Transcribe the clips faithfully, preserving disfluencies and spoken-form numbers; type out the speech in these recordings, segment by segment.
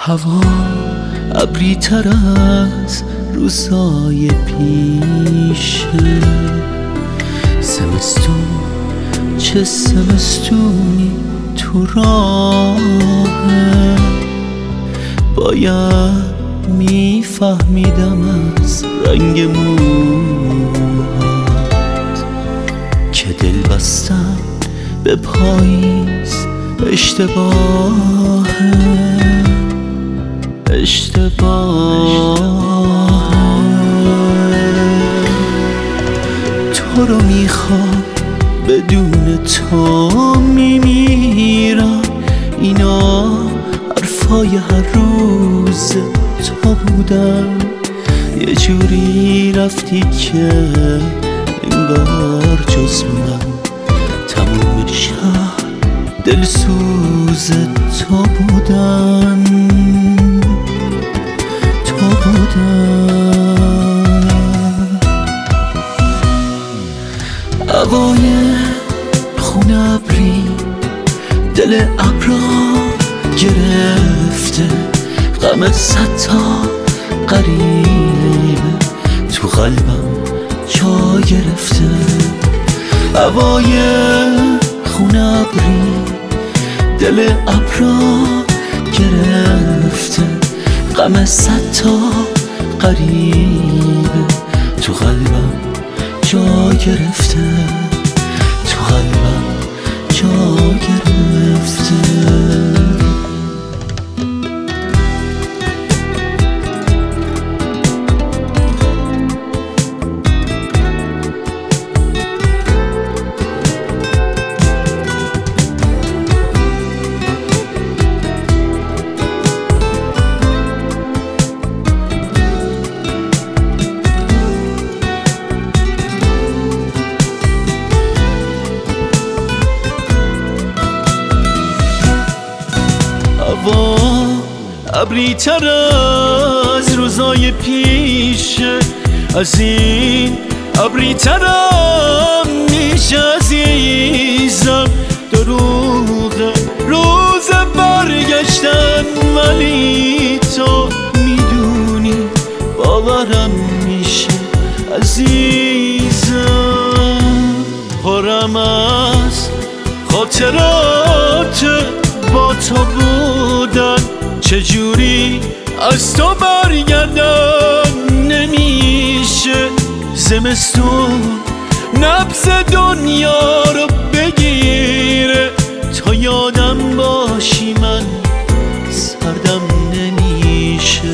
هوا ابری تر از روزای پیشه، زمستون چه زمستونی تو راهه. باید میفهمیدم از رنگ موهات که دل بستن به پاییز اشتباهه، اشتباهه. تو رو میخوام بدون تو میمیرم، اینا حرفای هر روز تو بودن. یه جوری رفتی که انگار جز من تموم شهر دلسوز تو بودن، تو بودن. هوای خون ابری دل ابرا گرفته، غم صد تا غریبه تو قلبم جا گرفته. هوای خون ابری دل ابرا گرفته، غم صد تا غریبه تو قلبم جا گرفته، تو قلبم جا گرفته. هوا ابری تر از روزای پیشه، از این ابری ترم میشه عزیزم. دروغه روز برگشتن، ولی تو میدونی باورم میشه عزیزم. پرم از خاطرات با تو بودن، چجوری از تو برگردم نمیشه. زمستون نبض دنیا رو بگیره، تا یادم باشی من سردم نمیشه.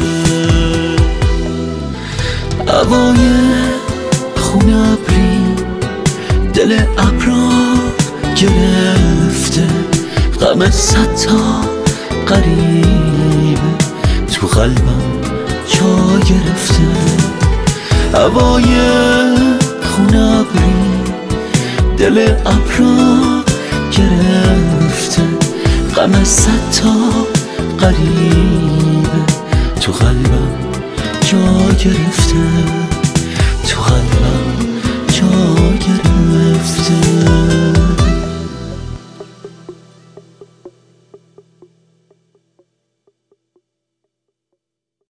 هوای خون ابری دل ابرا گرفته، غم صد تا غریبه تو قلبم جا گرفته. هوای خون ابری دل ابرا گرفته، غم صد تا غریبه تو قلبم جا گرفته، تو قلبم